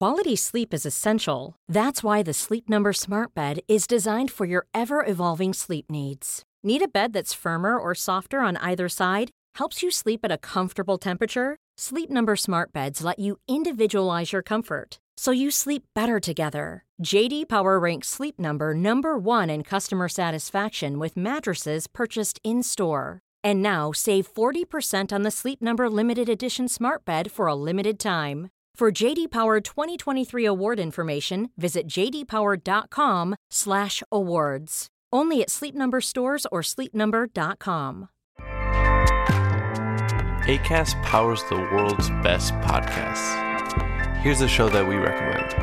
Quality sleep is essential. That's why the Sleep Number Smart Bed is designed for your ever-evolving sleep needs. Need a bed that's firmer or softer on either side? Helps you sleep at a comfortable temperature? Sleep Number Smart Beds let you individualize your comfort, so you sleep better together. JD Power ranks Sleep Number #1 in customer satisfaction with mattresses purchased in-store. And now, save 40% on the Sleep Number Limited Edition Smart Bed for a limited time. For JD Power 2023 award information, visit jdpower.com/awards. Only at Sleep Number stores or sleepnumber.com. Acast powers the world's best podcasts. Here's a show that we recommend.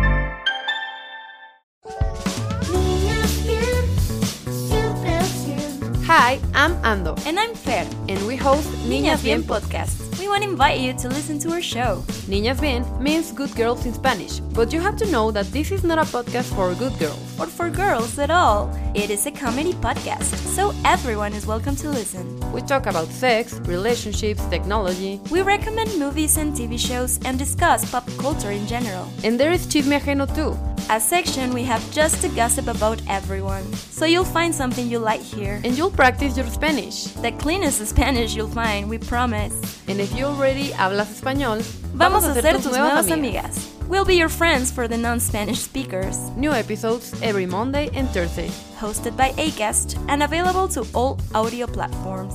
Hi, I'm Ando. And I'm Fer. And we host Niñas Bien podcast. We want to invite you to listen to our show. Niñas Bien means good girls in Spanish, but you have to know that this is not a podcast for good girls. Or for girls at all. It is a comedy podcast, so everyone is welcome to listen. We talk about sex, relationships, technology. We recommend movies and TV shows and discuss pop culture in general. And there is Chisme Ajeno too. A section we have just to gossip about everyone. So you'll find something you like here. And you'll practice your Spanish. The cleanest Spanish you'll find, we promise. And if you already hablas español, vamos a ser tus nuevas amigas. We'll be your friends for the non-Spanish speakers. New episodes every Monday and Thursday. Hosted by Acast and available to all audio platforms.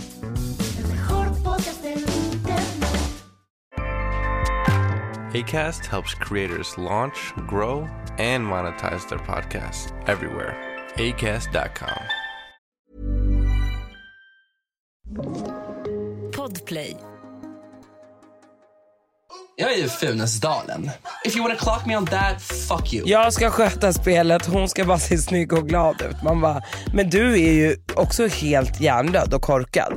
Acast helps creators launch, grow, and monetize their podcasts everywhere. Acast.com. Podplay. Jag är ju Funäsdalen. If you wanna clock me on that, fuck you. Jag ska sköta spelet, hon ska bara se snygg och glad ut. Man bara, men du är ju också helt hjärndöd och korkad.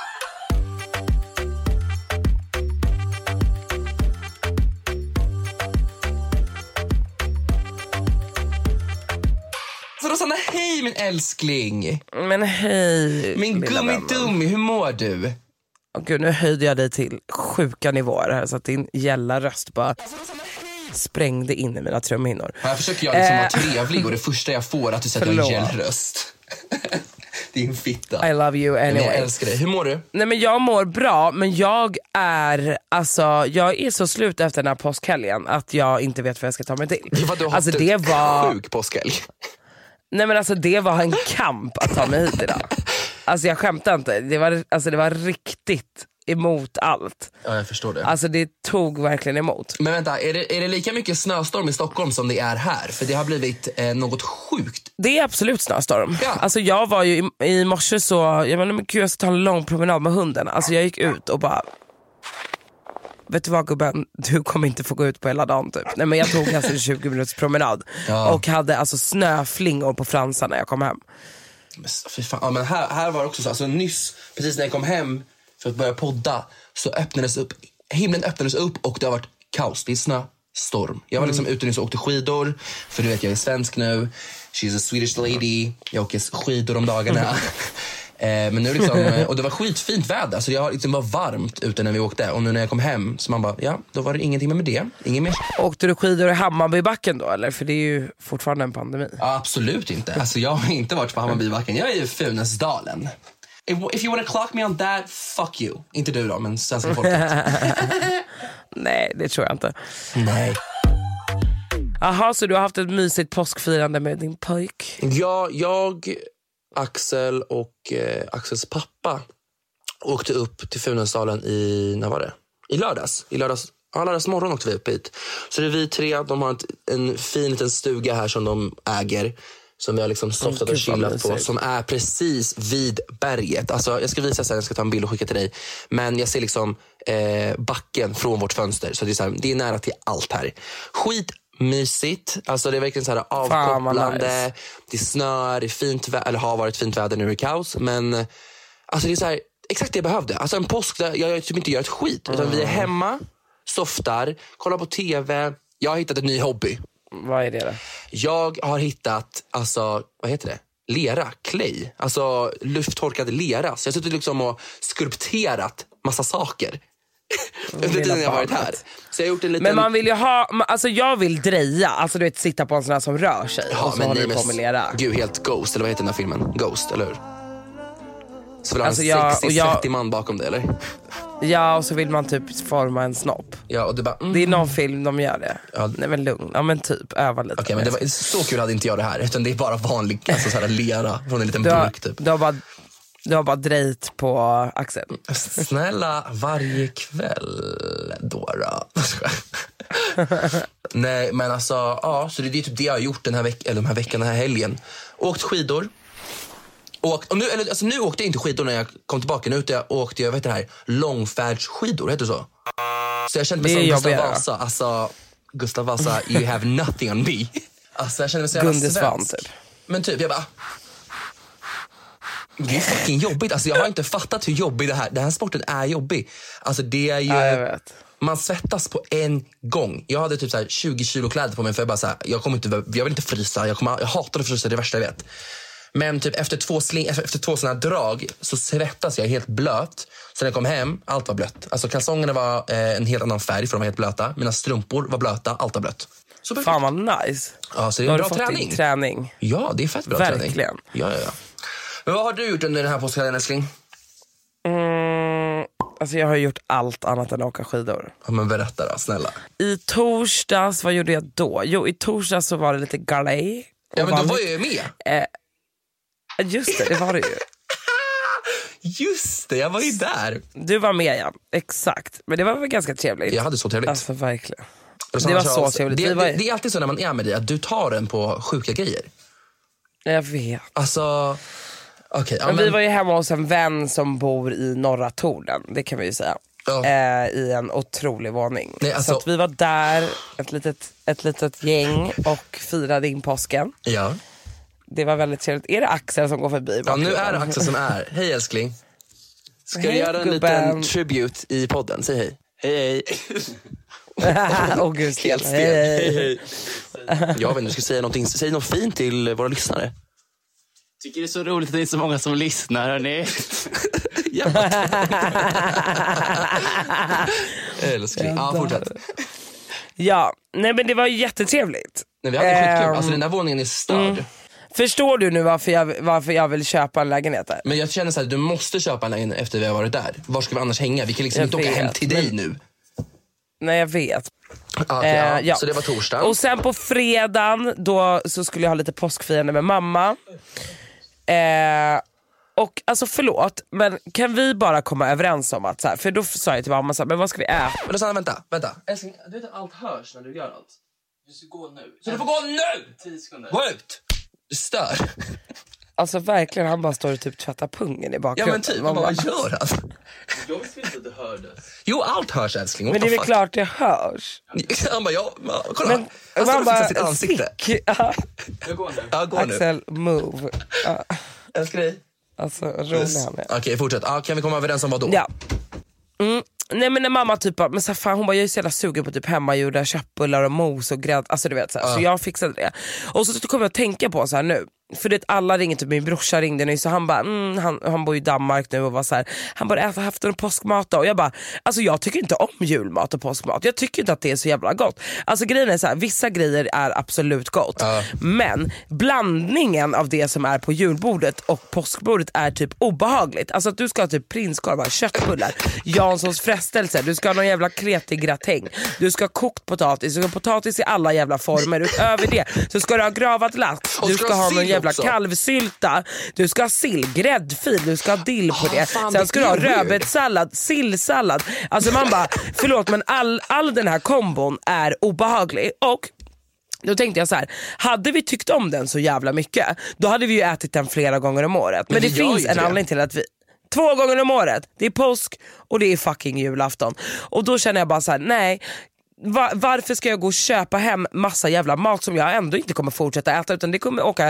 Så Rosanna, hej min älskling. Men hej, min gummidummi, hur mår du? Gud, nu höjde jag dig till sjuka nivåer här så att din gälla röst bara sprängde in i mina trumhinnor. Här försöker jag liksom vara trevlig och det första jag får att du sätter en gällröst. Din fitta. I love you anyway. Jag älskar dig. Hur mår du? Nej, men jag mår bra, men jag är så slut efter den här påskhelgen att jag inte vet vad jag ska ta mig till. Det var du alltså, det var sjuk påskhelg. Nej, men alltså det var en kamp att ta mig hit idag. Alltså jag skämtar inte. Det var riktigt emot allt. Ja, jag förstår det. Alltså det tog verkligen emot. Men vänta, är det lika mycket snöstorm i Stockholm som det är här? För det har blivit något sjukt. Det är absolut snöstorm. Ja. Alltså jag var ju i morse så, jag menar, men gud, jag ska ta en lång promenad med hunden. Alltså jag gick ut och bara, vet du vad gubben, du kommer inte få gå ut på hela dagen typ. Nej, men jag tog alltså en 20 minuters promenad. Ja. Och hade alltså snöflingor på fransarna när jag kom hem. Fy fan. Ja, men här var det också så, alltså nyss, precis när jag kom hem för att börja podda, så himlen öppnades upp och det har varit kaos. Det är snöstorm. Jag var liksom ute nyss och åkte skidor, för du vet jag är svensk nu. She's a Swedish lady. Jag åker skidor om dagarna. Men nu liksom, och det var skitfint väder, så jag liksom var varmt ute när vi åkte. Och nu när jag kom hem, så man bara, ja, då var det ingenting med det. Ingen mer. Åkte du skidor i Hammarbybacken då, eller? För det är ju fortfarande en pandemi. Ja, absolut inte. Alltså jag har inte varit på Hammarbybacken. Jag är ju Funäsdalen. If you wanna clock me on that, fuck you. Inte du då, men svenska folket. Nej, det tror jag inte. Nej. Jaha, så du har haft ett mysigt påskfirande med din pojk? Ja, jag, Axel och Axels pappa åkte upp till Funäsdalen i lördags. Lördags morgon åkte vi upp hit. Så det är vi tre, de har en fin liten stuga här som de äger, som vi har liksom softat och chillat på, som är precis vid berget. Alltså jag ska visa sen, jag ska ta en bild och skicka till dig. Men jag ser liksom backen från vårt fönster, så det är, så här, det är nära till allt här. Skitmysigt, alltså det är verkligen så här avkopplande. Nice. Det snör, det är fint eller har varit fint väder, nu är det kaos. Men alltså det är så här, exakt det jag behövde. Alltså en påsk där jag typ inte gör ett skit, utan vi är hemma, softar, kollar på tv. Jag har hittat en ny hobby. Vad är det då? Jag har hittat, alltså, vad heter det? Lera, clay. Alltså lufttorkad lera. Så jag har suttit liksom och skulpterat massa saker. Under tiden jag har varit här. Så jag har gjort en liten... Men man vill ju ha, alltså jag vill dreja, alltså du vet sitta på en sån här som rör sig. Ja, och så men håller nej, du på med lera. Gud, helt Ghost, eller vad heter den här filmen? Ghost, eller hur? Så vill Alltså ha en jag- 60-30 man bakom det, eller? Ja, och så vill man typ forma en snopp. Ja, och du bara... Det är någon film de gör det. Ja. Nej men lugn, ja men typ öva lite. Okej, men det var, så kul hade inte jag det här. Utan det är bara vanlig, alltså så här lera från en liten burk typ. Du har bara drejt på Axel. Snälla, varje kväll då. Nej, men alltså, ja, så det är typ det jag har gjort den här veckan, den här helgen. Åkt skidor. Och nu åkte jag inte skidor när jag kom tillbaka. Nu åkte jag, vet det här, långfärdsskidor, heter det så? Så jag kände mig som Gustav Vasa. Alltså, Gustav Vasa, you have nothing on me. Alltså, jag kände mig så jävla Gunde Svan svensk. typ. Men typ, jag bara... Det är fucking jobbigt. Alltså, jag har inte fattat hur jobbig den här sporten är jobbig. Alltså, det är ju... Ja, jag vet. Man svettas på en gång. Jag hade typ så här 20 kilo kläder på mig för jag bara så här, jag vill inte frysa. Jag hatar att frysa, det är det värsta jag vet. Men typ efter två såna här drag så svettas jag helt blöt. Så när jag kom hem, allt var blött. Alltså kalsongerna var en helt annan färg för de var helt blöta. Mina strumpor var blöta, allt var blött. Så Fan vad nice. Ja, så det är en bra träning. Ja, det är fett bra träning. Verkligen. Ja. Men vad har du gjort under den här påskhelgen, älskling? Alltså jag har gjort allt annat än att åka skidor. Ja, men berätta då, snälla. I torsdags, vad gjorde jag då? Jo, i torsdags så var det lite galej. Ja, men då var jag ju med. Just det var det ju. Just det, jag var ju där. Du var med, ja. Exakt. Men det var väl ganska trevligt. Jag hade så trevligt. Alltså verkligen. Det var så trevligt. Det är alltid så när man är med dig att du tar den på sjuka grejer. Jag vet. Alltså, okej. Men vi var ju hemma hos en vän som bor i Norra Tornen, det kan vi ju säga. Ja. I en otrolig våning. Nej, alltså... Så att vi var där, ett litet gäng, och firade in påsken. Ja. Det var väldigt trevligt. Är det Axel som går förbi? Ja, nu är det Axel som är. Hej älskling. Ska Hej, du göra en gubben. liten tribute i podden? Säg hej. Hej. Åh gud, Helt stel. Hej. Jag vet inte, du ska säga någonting. Säg något fint till våra lyssnare. Tycker det är så roligt att det är så många som lyssnar, hörni. Älskling. Ja, fortsätt. Ja, nej men det var jättetrevligt. Nej, vi hade skitkul. Alltså den där våningen är störd. Förstår du nu varför jag vill köpa en lägenhet där? Men jag känner så här, du måste köpa en lägenhet efter vi har varit där. Var ska vi annars hänga? Vi kan liksom inte åka hem till dig nu. Nej, jag vet. Okay, ja. Så det var torsdag. Och sen på fredagen då så skulle jag ha lite påskfirande med mamma. Och alltså förlåt, men kan vi bara komma överens om att så här, för då sa jag till mamma så här, men vad ska vi äta? Men då sa han, vänta. Älskling, du vet att allt hörs när du gör allt. Du ska gå nu. Så du får gå nu! 10 sekunder. Gå ut! Du stör. Alltså verkligen, han bara står och typ tvättar pungen i Ja bakgrunden. men typ, vad gör han? Jag visste inte att det hördes. Jo, allt hörs älskling. Men det är väl klart det hörs. Han bara, kolla. Men Han står man och bara, fixar sitt ansikte. Jag går nu. Ja, gå nu. Axel, move. Älskar dig. Alltså, rolig han är. Okej, fortsätt. Kan vi komma överens om vad då? Ja. Nej men när mamma typ men så här, fan, hon bara, jag är så jävla sugen på typ hemmagjorda köttbullar och mos och grädde, alltså du vet så här. Så jag fixade det. Och så kom jag att tänka på så här nu, för det alla ringde, typ min brorsa ringde nu, så han bara han bor i Danmark nu och var så här, han bara haft en påskmat då. Och jag bara, alltså jag tycker inte om julmat och påskmat. Jag tycker inte att det är så jävla gott. Alltså grejen är så här, vissa grejer är absolut gott. Men blandningen av det som är på julbordet och påskbordet är typ obehagligt. Alltså att du ska ha typ prinskorvar, köttbullar, Janssons frestelse, du ska ha någon jävla kletig gratäng, du ska ha kokt potatis, du ska ha potatis i alla jävla former. Utöver det så ska du ha gravad lax, du ska ha någon jävla kalvsylta, du ska ha sill, gräddfil, du ska ha dill på det. Sen ska du ha rödbetssallad, sillsallad. Alltså man bara, förlåt men all den här kombon är obehaglig. Och då tänkte jag så här, hade vi tyckt om den så jävla mycket, då hade vi ju ätit den flera gånger om året. Men det finns en anledning till att vi 2 gånger om året, det är påsk och det är fucking julafton. Och då känner jag bara så här, nej, varför ska jag gå och köpa hem massa jävla mat som jag ändå inte kommer fortsätta äta, utan det kommer åka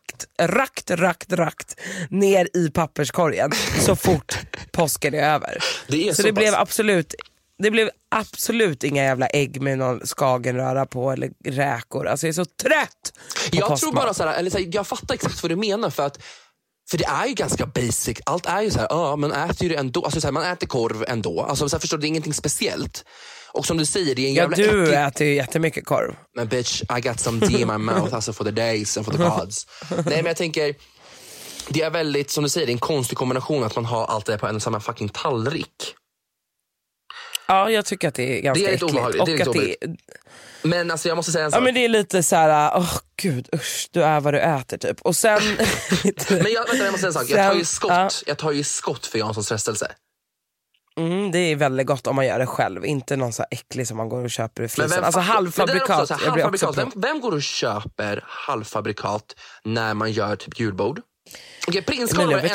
rakt ner i papperskorgen så fort påsken är över. Så det blev absolut inga jävla ägg med någon skagenröra på eller räkor. Alltså jag är så trött på Jag påskmat. tror bara så här, eller så här, jag fattar exakt vad du menar, för att För det är ju ganska basic. Allt är ju så här, man äter ju det ändå. Alltså så här, man äter korv ändå. Alltså så här, förstår du, det är ingenting speciellt. Och som du säger, det är en jävla du äter ju jättemycket korv. Men bitch, I got some D in my mouth, alltså for the days and for the gods. Nej, men jag tänker, det är väldigt, som du säger, det är en konstig kombination att man har allt det på en och samma fucking tallrik. Ja, jag tycker att det är ganska det är lite äckligt. Det är lite obehagligt. Men alltså jag måste säga en sak. Ja, men det är lite så här, gud, usch, du är vad du äter typ. Och sen men jag måste säga en sak. Jag tar ju skott för Janssons frestelse. Det är väldigt gott om man gör det själv. Inte någon så här äcklig som man går och köper i frysen. Alltså halvfabrikat. Vem går och köper halvfabrikat när man gör typ julbord? Okej, prinskorv är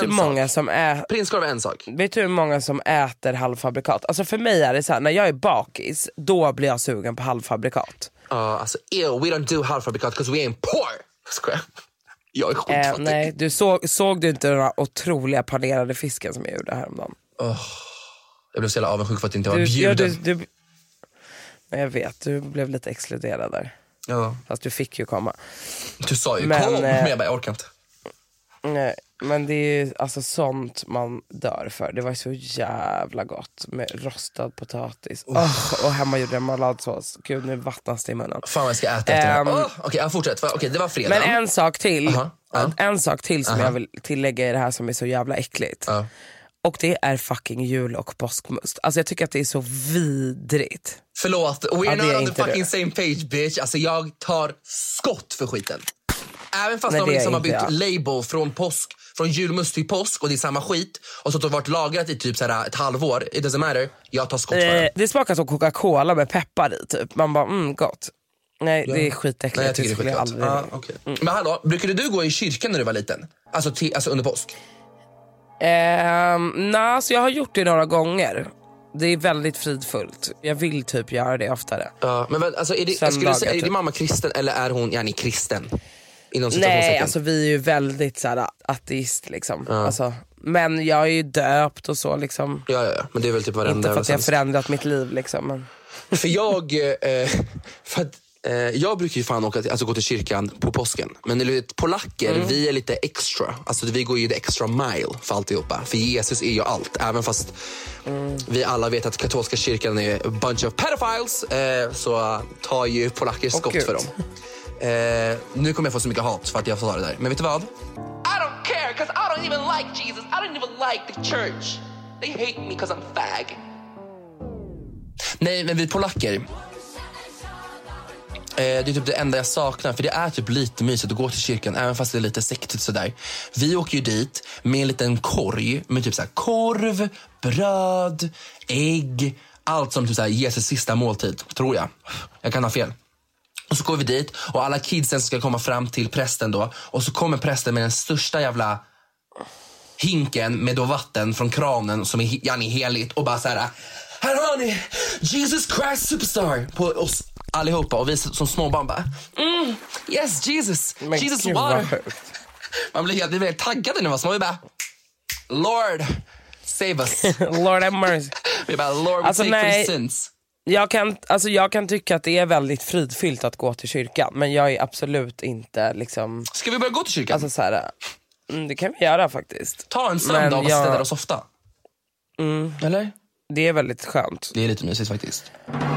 en sak. Vet du hur många som äter halvfabrikat? Alltså för mig är det så här, när jag är bakis, då blir jag sugen på halvfabrikat. Alltså, we don't do halvfabrikat because we ain't poor. Skojar. Jag är skitfattig. Nej, såg du inte den här otroliga panerade fisken som jag gjorde häromdagen? Jag blev så jävla avundsjuk för att inte var bjuden. Jag vet, du blev lite exkluderad där. Ja. Fast du fick ju komma. Du sa ju, kom, men jag orkar inte. Nej, men det är ju alltså sånt man dör för. Det var så jävla gott med rostad potatis. Och hemma gjorde jag malladsås. Gud, nu vattnas det i munnen. Fan vad jag ska äta efter det. Okej, fortsätt. Okej, det var fredag. Men en sak till. En sak till som jag vill tillägga i det här som är så jävla äckligt. Och det är fucking jul- och påskmust. Alltså jag tycker att det är så vidrigt. Förlåt, we're not on the fucking same page, bitch. Alltså jag tar skott för skiten. Även fast de liksom har bytt label från julmust till påsk och det är samma skit och så har det varit lagrat i typ så här ett halvår, it doesn't matter, jag tar skott för det. Det smakar som Coca-Cola med peppar i typ. Man bara, gott. Nej, det är skitäckligt. Nej, jag tycker det är skitgott. Okay. Men hallå, brukade du gå i kyrkan när du var liten? Alltså under påsk? Så jag har gjort det några gånger. Det är väldigt fridfullt. Jag vill typ göra det oftare. Ja, men alltså, är din mamma kristen eller är hon kristen? Nej, alltså vi är ju väldigt såhär ateist liksom. Alltså, men jag är ju döpt och så liksom. Ja, men det är väl typ varenda. Inte för att jag har förändrat mitt liv liksom, men. För jag brukar ju fan gå till kyrkan på påsken. Men ni vet, polacker, vi är lite extra. Alltså vi går ju the extra mile för alltihopa. För Jesus är ju allt. Även fast vi alla vet att katolska kyrkan är a bunch of pedophiles, så tar ju polacker skott för dem. Nu kommer jag få så mycket hat för att jag får ta det där. Men vet du vad? I don't care, because I don't even like Jesus. I don't even like the church. They hate me because I'm fag. Nej, men vi polacker, det är typ det enda jag saknar. För det är typ lite mysigt att gå till kyrkan, även fast det är lite sektigt sådär. Vi åker ju dit med en liten korg med typ så här korv, bröd, ägg, allt som typ så här Jesus sista måltid, tror jag. Jag kan ha fel. Och så går vi dit och alla kidsen ska komma fram till prästen då. Och så kommer prästen med den största jävla hinken med då vatten från kranen som är heligt. Och bara så här har ni Jesus Christ Superstar på oss allihopa. Och vi som små barn bara yes, Jesus, men Jesus water. Man blir helt taggade nu. Vi bara Lord, save us. Lord have mercy. Vi bara Lord, we take for sins. Jag kan tycka att det är väldigt fridfyllt att gå till kyrkan, men jag är absolut inte liksom. Ska vi börja gå till kyrkan? Alltså så här, det kan vi göra faktiskt. Ta en söndag och städa oss ofta. Eller? Det är väldigt skönt. Det är lite mysigt faktiskt.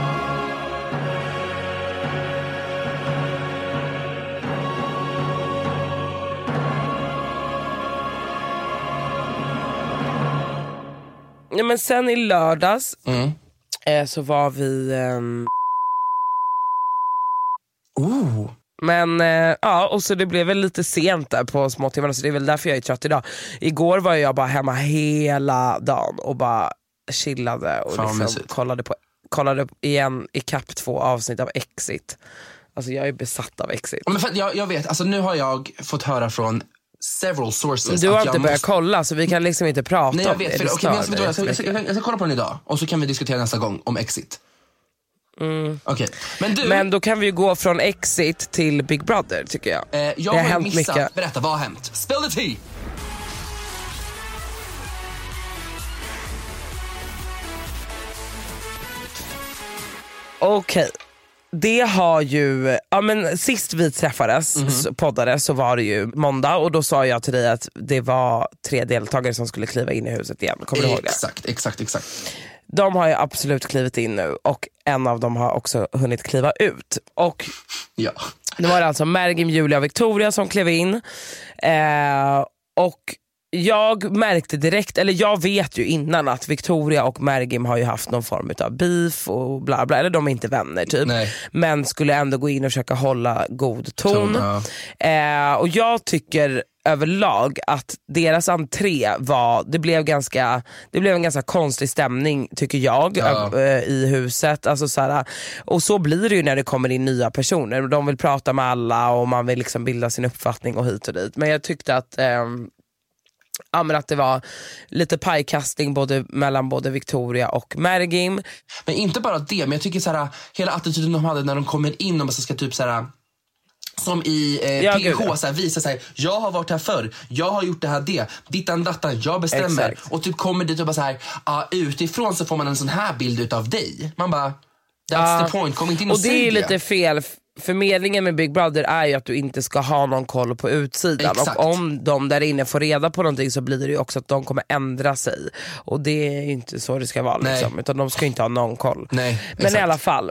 Ja, men sen i lördags så var vi men och så det blev väl lite sent där på småtimmarna, så det är väl därför jag är trött idag. Igår var jag bara hemma hela dagen och bara chillade och liksom kollade igen i kapp 2 avsnitt av Exit. Alltså jag är besatt av Exit. Men för jag vet, alltså nu har jag fått höra från several sources. Du har inte börjat kolla, så vi kan liksom inte prata om det. Nej, jag vet. Jag ska kolla på den idag och så kan vi diskutera nästa gång om Exit. Okay. Men då kan vi gå från Exit till Big Brother, tycker jag. Jag har missat mycket. Berätta, vad har hänt? Spill the tea. Okej. det har ju, men sist vi träffades, poddades, så var det ju måndag och då sa jag till dig att det var 3 deltagare som skulle kliva in i huset igen. Kommer du ihåg det? Exakt. De har ju absolut klivit in nu och en av dem har också hunnit kliva ut. Och det var alltså Mergim, Julia och Victoria som klev in. Och jag märkte direkt, eller jag vet ju innan att Victoria och Mergim har ju haft någon form av beef och bla bla, eller de är inte vänner typ. Nej. Men skulle ändå gå in och försöka hålla god ton. Och jag tycker överlag att deras entré det blev en ganska konstig stämning tycker jag i huset, alltså såhär, och så blir det ju när det kommer in nya personer, de vill prata med alla och man vill liksom bilda sin uppfattning och hit och dit, men jag tyckte att men att det var lite pajkastning mellan både Victoria och Mergim. Men inte bara det, men jag tycker såhär, hela attityden de hade när de kommer in och ska typ såhär, som i PH så här, visa sig, jag har varit här förr, jag har gjort det här, dittan dattan, jag bestämmer. Exakt. Och typ kommer dit och bara så här, utifrån så får man en sån här bild utav dig. Man bara, that's the point, kom inte in och säg det. Och det är lite fel. Förmedlingen med Big Brother är ju att du inte ska ha någon koll på utsidan. Exakt. Och om de där inne får reda på någonting så blir det ju också att de kommer ändra sig. Och det är ju inte så det ska vara liksom, utan de ska inte ha någon koll. Nej, men i alla fall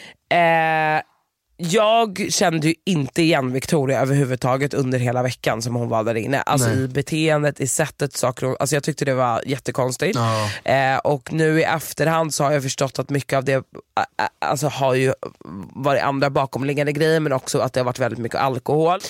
jag kände ju inte igen Victoria överhuvudtaget under hela veckan som hon var där inne. Alltså i beteendet, i sättet, saker. Alltså jag tyckte det var jättekonstigt. Och nu i efterhand så har jag förstått att mycket av det alltså har ju varit andra bakomliggande grejer, men också att det har varit väldigt mycket alkohol.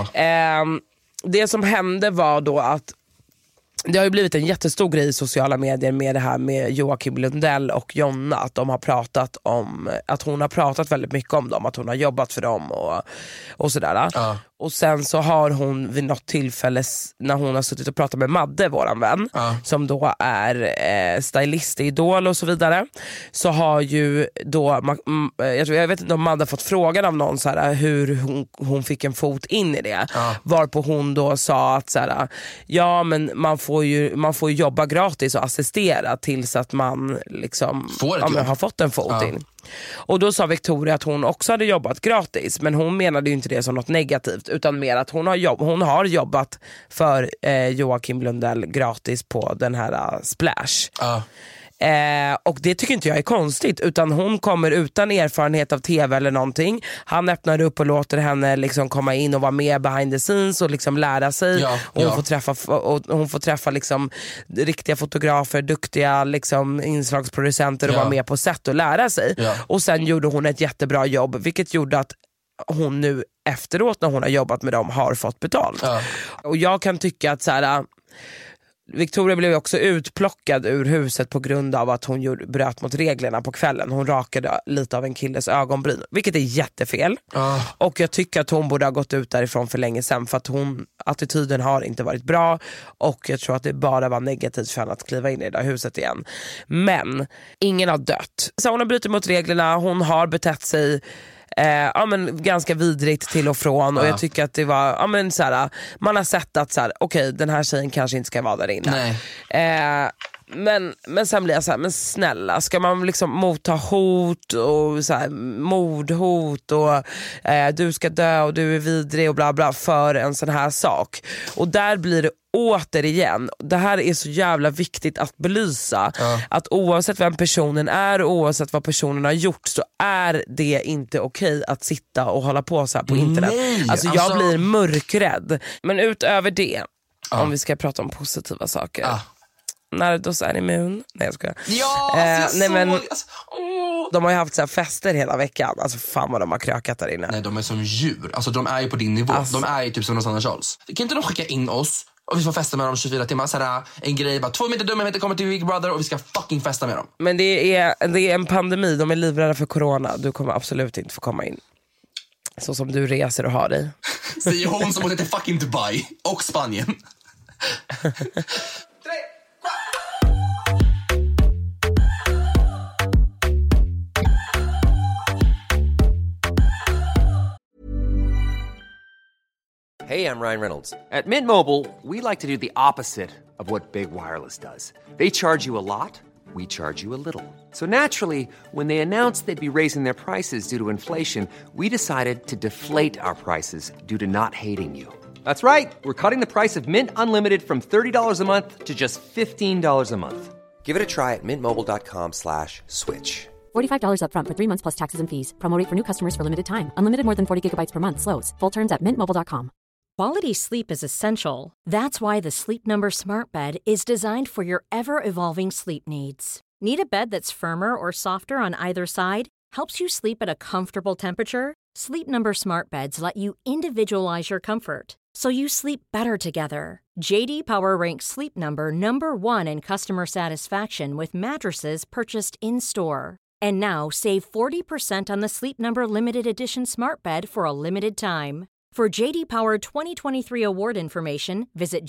Det som hände var då att det har ju blivit en jättestor grej i sociala medier med det här med Joakim Lundell och Jonna, att de har pratat om, att hon har pratat väldigt mycket om dem, att hon har jobbat för dem och sådär. Och sen så har hon vid något tillfälle när hon har suttit och pratat med Madde, våran vän, som då är stylist i Idol och så vidare, så har ju då jag vet inte om Madde fått frågan av någon så här, hur hon fick en fot in i det, varpå hon då sa att så här, ja men man får ju jobba gratis och assistera tills att man liksom har fått en fot in. Och då sa Victoria att hon också hade jobbat gratis, men hon menade ju inte det som något negativt, utan mer att hon har jobbat för Joakim Lundell gratis på den här Splash. Och det tycker inte jag är konstigt, utan hon kommer utan erfarenhet av tv eller någonting. Han öppnar upp och låter henne liksom komma in och vara med behind the scenes och liksom lära sig. Hon får träffa liksom riktiga fotografer, duktiga liksom inslagsproducenter och vara med på set och lära sig. Och sen gjorde hon ett jättebra jobb, vilket gjorde att hon nu efteråt när hon har jobbat med dem har fått betalt. Och jag kan tycka att så här, Victoria blev också utplockad ur huset på grund av att hon bröt mot reglerna på kvällen. Hon rakade lite av en killes ögonbryn, vilket är jättefel. Och jag tycker att hon borde ha gått ut därifrån för länge sedan, för att attityden har inte varit bra, och jag tror att det bara var negativt för henne att kliva in i det där huset igen. Men ingen har dött. Så hon har brutit mot reglerna, hon har betett sig men ganska vidrigt till och från, och jag tycker att det var så här, man har sett att så här, okej, den här tjejen kanske inte ska vara där inne. Men sen blir jag så här, men snälla, ska man liksom motta hot och så här, mordhot och du ska dö och du är vidrig och bla bla för en sån här sak? Och där blir det återigen, det här är så jävla viktigt att belysa, att oavsett vem personen är och oavsett vad personen har gjort, så är det inte okej att sitta och hålla på så här på internet. Alltså jag blir mörkrädd. Men utöver det, om vi ska prata om positiva saker, Nardos är immun. Nej, jag skojar. De har ju haft så här fester hela veckan. Alltså fan vad de har krökat där inne. Nej, de är som djur. Alltså de är ju på din nivå. De är ju typ som Rosanna Charles. Kan inte de skicka in oss och vi får festa med dem 24 timmar? Så här, en grej, bara 2 meter dumma kommer till Big Brother och vi ska fucking festa med dem. Men det är en pandemi. De är livrädda för corona. Du kommer absolut inte få komma in. Så som du reser och har dig. Säger hon som åker till fucking Dubai och Spanien. Hey, I'm Ryan Reynolds. At Mint Mobile, we like to do the opposite of what Big Wireless does. They charge you a lot, we charge you a little. So naturally, when they announced they'd be raising their prices due to inflation, we decided to deflate our prices due to not hating you. That's right. We're cutting the price of Mint Unlimited from $30 a month to just $15 a month. Give it a try at mintmobile.com/switch. $45 up front for 3 months plus taxes and fees. Promo rate for new customers for limited time. Unlimited more than 40 gigabytes per month. Slows full terms at mintmobile.com. Quality sleep is essential. That's why the Sleep Number Smart Bed is designed for your ever-evolving sleep needs. Need a bed that's firmer or softer on either side? Helps you sleep at a comfortable temperature? Sleep Number Smart Beds let you individualize your comfort, so you sleep better together. JD Power ranks Sleep Number #1 in customer satisfaction with mattresses purchased in-store. And now save 40% on the Sleep Number Limited Edition Smart Bed for a limited time. For JD Power 2023 award information, visit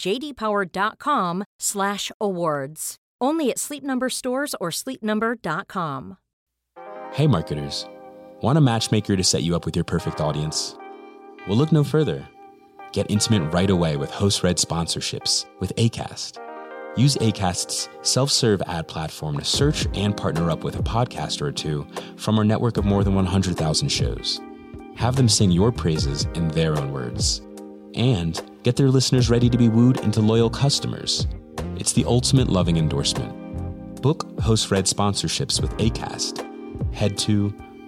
jdpower.com/awards. Only at Sleep Number stores or sleepnumber.com. Hey marketers, want a matchmaker to set you up with your perfect audience? Well, look no further. Get intimate right away with host-read sponsorships with Acast. Use Acast's self-serve ad platform to search and partner up with a podcaster or two from our network of more than 100,000 shows. Have them sing your praises in their own words. And get their listeners ready to be wooed into loyal customers. It's the ultimate loving endorsement. Book host-read sponsorships with Acast. Head to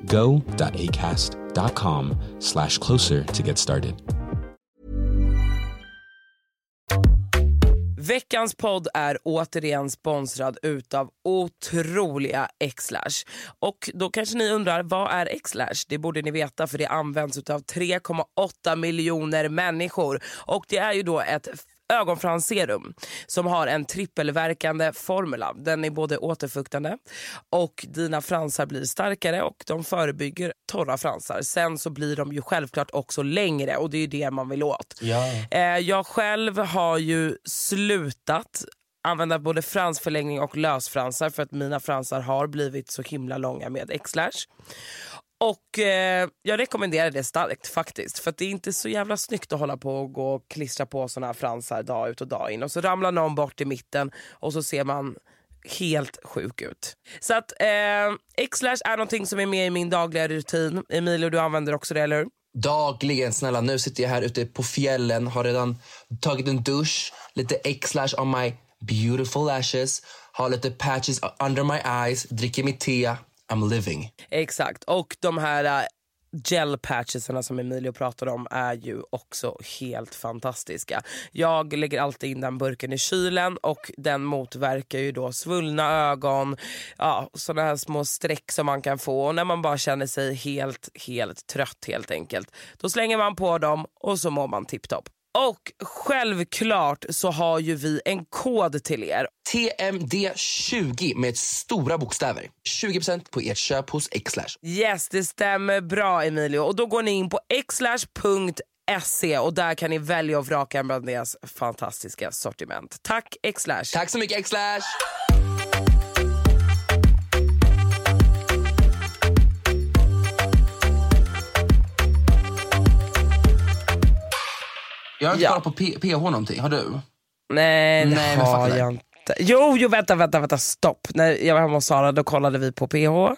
go.acast.com/closer to get started. Veckans podd är återigen sponsrad utav otroliga Xlash. Och då kanske ni undrar, vad är Xlash? Det borde ni veta, för det används utav 3,8 miljoner människor. Och det är ju då ett ögonfransserum som har en trippelverkande formula. Den är både återfuktande och dina fransar blir starkare och de förebygger torra fransar. Sen så blir de ju självklart också längre och det är ju det man vill åt. Ja. Jag själv har ju slutat använda både fransförlängning och lösfransar för att mina fransar har blivit så himla långa med Xlash. Och jag rekommenderar det starkt faktiskt. För att det är inte så jävla snyggt att hålla på och gå och klistra på såna här fransar dag ut och dag in. Och så ramlar någon bort i mitten och så ser man helt sjuk ut. Så att Xlash är någonting som är med i min dagliga rutin. Emilio, du använder också det, eller hur? Dagligen, snälla. Nu sitter jag här ute på fjällen. Har redan tagit en dusch. Lite Xlash on my beautiful lashes. Har lite patches under my eyes. Dricker mitt te. I'm living. Exakt. Och de här gel patchesarna som Emilio pratade om är ju också helt fantastiska. Jag lägger alltid in den burken i kylen och den motverkar ju då svullna ögon, ja, såna här små streck som man kan få när man bara känner sig helt trött helt enkelt. Då slänger man på dem och så mår man tipptopp. Och självklart så har ju vi en kod till er. TMD20 med stora bokstäver. 20% på ert köp hos Xlash. Yes, det stämmer bra, Emilio. Och då går ni in på xlash.se och där kan ni välja och vraka bland deras fantastiska sortiment. Tack Xlash. Tack så mycket Xlash. Jag har inte kollat på PH någonting, har du? Nej, det har jag inte. Jo, vänta, stopp. När jag var hemma hos Sara, då kollade vi på PH.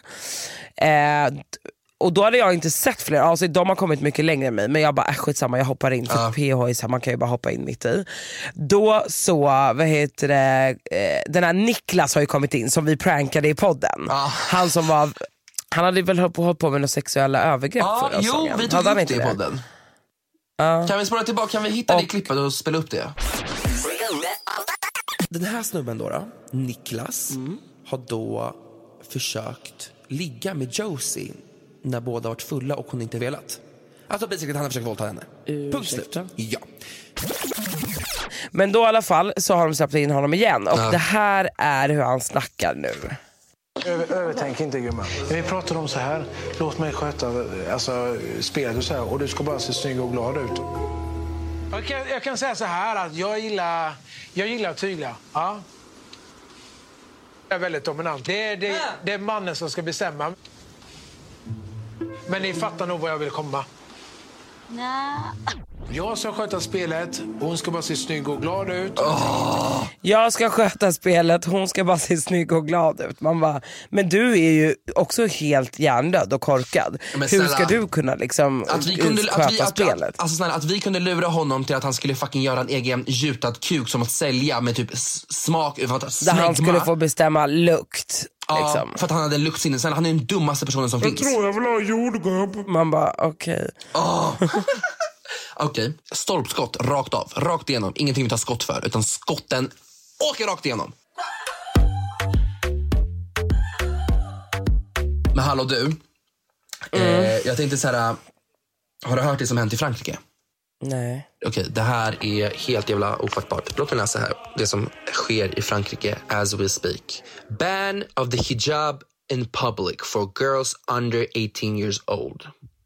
Och då hade jag inte sett fler. Alltså de har kommit mycket längre än mig. Men jag bara, skitsamma, jag hoppar in. För PH är så här, man kan ju bara hoppa in mitt i. Då så, den här Niklas har ju kommit in, som vi prankade i podden. Han som var, han hade väl hållit på med några sexuella övergrepp förra säsongen. Jo, vi tog upp det i podden. Kan vi spåra tillbaka, kan vi hitta det klippet och spela upp det? Den här snubben då, Niklas, har då försökt ligga med Josie när båda varit fulla och hon inte velat. Alltså basically han har försökt våldta henne. Punkt slut. Ja. Men då i alla fall så har de släppt in honom igen. Och det här är hur han snackar nu. Övertänk inte, gumman. Vi pratar om så här. Låt mig sköta spelet och så här. Och du ska bara se snygg och glad ut. Jag kan säga så här att jag gillar att tygla. Ja. Jag är väldigt dominant. Det är mannen som ska bestämma. Men ni fattar nog vad jag vill komma. Jag ska sköta spelet, hon ska bara se snygg och glad ut. Jag ska sköta spelet, hon ska bara se snygg och glad ut. Man bara, men du är ju också helt hjärndöd och korkad. Hur ska du kunna liksom sköta spelet? Alltså snälla, att vi kunde lura honom till att han skulle fucking göra en egen gjutad kuk som att sälja med typ smak. Där han skulle få bestämma lukt. Liksom. För att han hade en luktsinne. Han är den dummaste personen som finns. Jag tror jag vill ha jordgubb. Man bara, okej. Okej, stolpskott rakt av, rakt igenom. Ingenting vi tar skott för, utan skotten åker rakt igenom. Men hallå du, jag tänkte så här, har du hört det som hänt i Frankrike? Nej. Okej, det här är helt jävla ofattbart. Låt mig läsa här det som sker i Frankrike as we speak. Ban of the hijab in public for girls under 18 years old.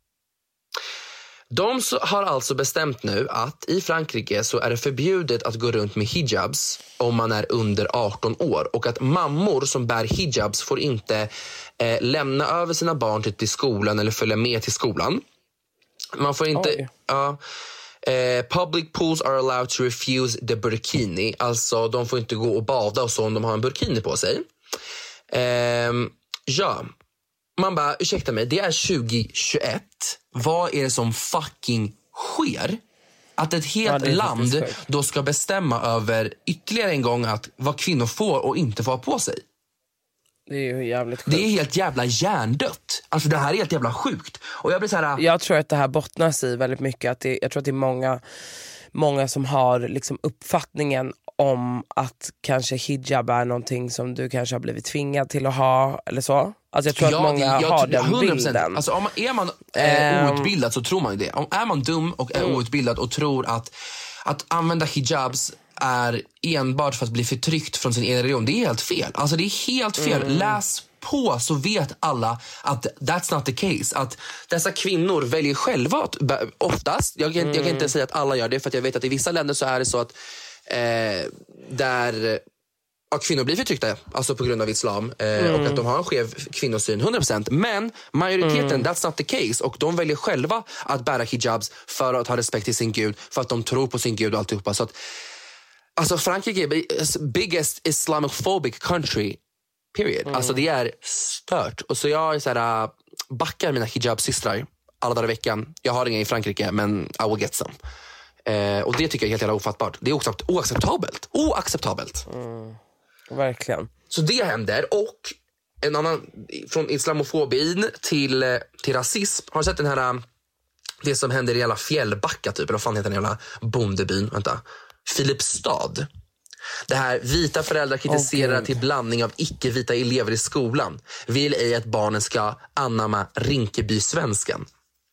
De har alltså bestämt nu att i Frankrike så är det förbjudet att gå runt med hijabs om man är under 18 år. Och att mammor som bär hijabs får inte lämna över sina barn till skolan eller följa med till skolan. Man får inte... public pools are allowed to refuse the burkini. Alltså de får inte gå och bada och så om de har en burkini på sig. Man bara, ursäkta mig, det är 2021. Vad är det som fucking sker? Att ett helt land då ska bestämma över ytterligare en gång att vad kvinnor får och inte får ha på sig. Det är ju jävligt sjukt. Det är helt jävla hjärndött. Alltså det här är helt jävla sjukt. Och jag blir så här... Jag tror att det här bottnas i väldigt mycket att jag tror att det är många som har liksom uppfattningen om att kanske hijab är någonting som du kanske har blivit tvingad till att ha eller så. Alltså jag tror att många har den 100%. Bilden. Alltså är man outbildad så tror man ju det. Är man dum och är outbildad och tror att använda hijabs är enbart för att bli förtryckt från sin egen religion, det är helt fel. Alltså det är helt fel. Läs på så vet alla att that's not the case. Att dessa kvinnor väljer själva att, oftast, jag kan inte säga att alla gör det, för att jag vet att i vissa länder så är det så att där kvinnor blir förtryckta, alltså på grund av islam, och att de har en skev kvinnosyn 100%, men majoriteten that's not the case, och de väljer själva att bära hijabs för att ha respekt till sin gud, för att de tror på sin gud och alltihopa. Så att alltså Frankrike är biggest islamophobic country period. Alltså det är stört. Och så jag är så här, backar mina hijab-systrar alla dagar i veckan. Jag har inga i Frankrike, men I will get some. Och det tycker jag är helt jävla ofattbart. Det är oacceptabelt. Oacceptabelt. Verkligen. Så det händer. Och en annan, från islamofobin till rasism. Har du sett den här, det som händer i jävla Fjällbacka typ, eller vad fan heter den jävla bondebyn? Vänta. Filipstad. Det här, vita föräldrar kritiserar till blandning av icke-vita elever i skolan. Vill ej att barnen ska anamma Rinkeby-svenskan.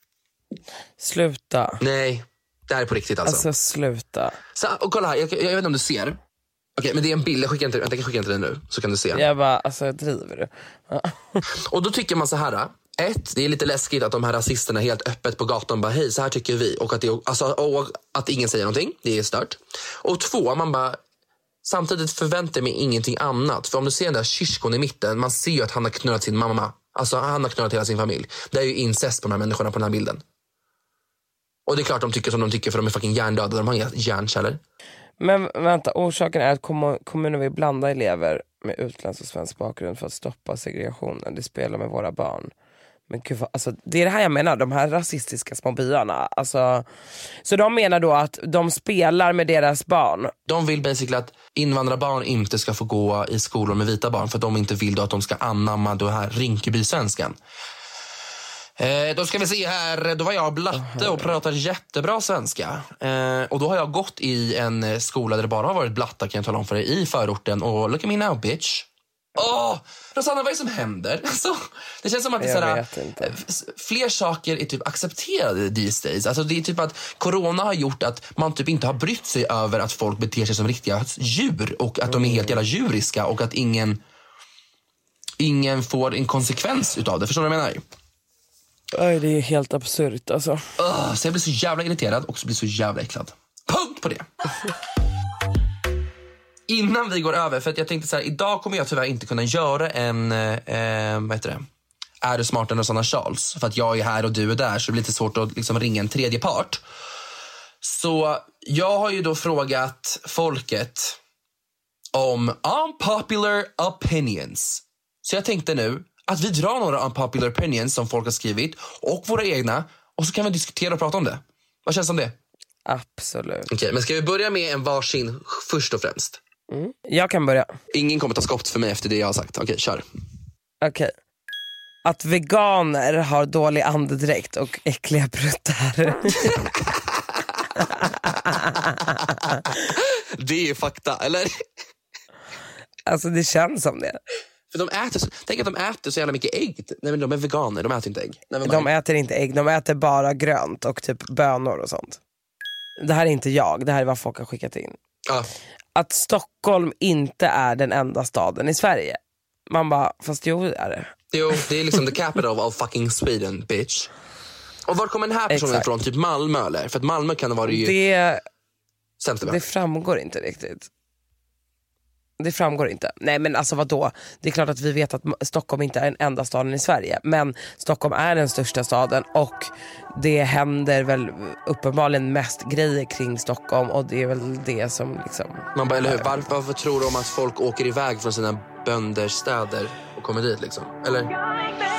Sluta. Nej, det här är på riktigt alltså. Alltså sluta. Så, och kolla här, jag vet inte om du ser. Okej, men det är en bild, jag kan skicka inte den nu, så kan du se. Jag bara, alltså driver du? Och då tycker man så här. Ett, det är lite läskigt att de här rasisterna helt öppet på gatan bara, hej, så här tycker vi. Och att ingen säger någonting, det är stört. Och två, man bara, samtidigt förväntar mig ingenting annat. För om du ser den där kyrkon i mitten, man ser ju att han har knullat sin mamma. Alltså han har knullat hela sin familj. Det är ju incest på de här människorna på den här bilden. Och det är klart de tycker som de tycker, för de är fucking hjärndöda. De har inga hjärnkällor. Men vänta, orsaken är att kommuner vill blanda elever med utländsk och svensk bakgrund för att stoppa segregationen. Det spelar med våra barn. Men gud, alltså, det är det här jag menar, de här rasistiska små byarna. Alltså, så de menar då att de spelar med deras barn. De vill basically att invandrarbarn inte ska få gå i skolor med vita barn, för att de inte vill då att de ska anamma det här Rinkeby-svenskan. Då ska vi se här, då var jag blatte och pratar jättebra svenska. Och då har jag gått i en skola där det bara har varit blatta, kan jag tala om för dig, i förorten. Och look at me now, bitch. Rosanna, vad är det som händer? Alltså, det känns som att det är sådär, fler saker är typ accepterade these days. Alltså det är typ att corona har gjort att man typ inte har brytt sig över att folk beter sig som riktiga djur. Och att de är helt jävla djuriska. Och att ingen får en konsekvens utav det. Förstår du vad jag menar? Det är helt absurt alltså. Så jag blir så jävla irriterad och så blir så jävla äcklad. Punkt på det. Innan vi går över, för att jag tänkte så här, idag kommer jag tyvärr inte kunna göra en vad heter det? Är du smartare än Rosanna Charles? För att jag är här och du är där, så det blir lite svårt att liksom ringa en tredje part. Så jag har ju då frågat folket om unpopular opinions. Så jag tänkte nu att vi drar några unpopular opinions som folk har skrivit och våra egna, och så kan vi diskutera och prata om det. Vad känns som det? Absolut. Okej, men ska vi börja med en varsin först och främst? Jag kan börja. Ingen kommer ta skott för mig efter det jag har sagt. Okej, kör. Okej. Att veganer har dålig andedräkt och äckliga bruttar. Det är fakta, eller? Alltså det känns som det. För tänk att de äter så jävla mycket ägg. Nej, men de är veganer, de äter inte ägg. De äter inte ägg, de äter bara grönt och typ bönor och sånt. Det här är inte jag, det här är vad folk har skickat in. Att Stockholm inte är den enda staden i Sverige. Man bara, fast jo det är det. Jo, det är liksom the capital of fucking Sweden, bitch. Och var kommer den här personen ifrån? Typ Malmö eller? För att Malmö kan ha varit ju... Det framgår inte riktigt. Det framgår inte. Nej men alltså vadå? Det är klart att vi vet att Stockholm inte är den enda staden i Sverige. Men Stockholm är den största staden och det händer väl uppenbarligen mest grejer kring Stockholm. Och det är väl det som liksom... Man bara, eller hur? Varför tror de att folk åker iväg från sina bönders städer och kommer dit liksom? Eller...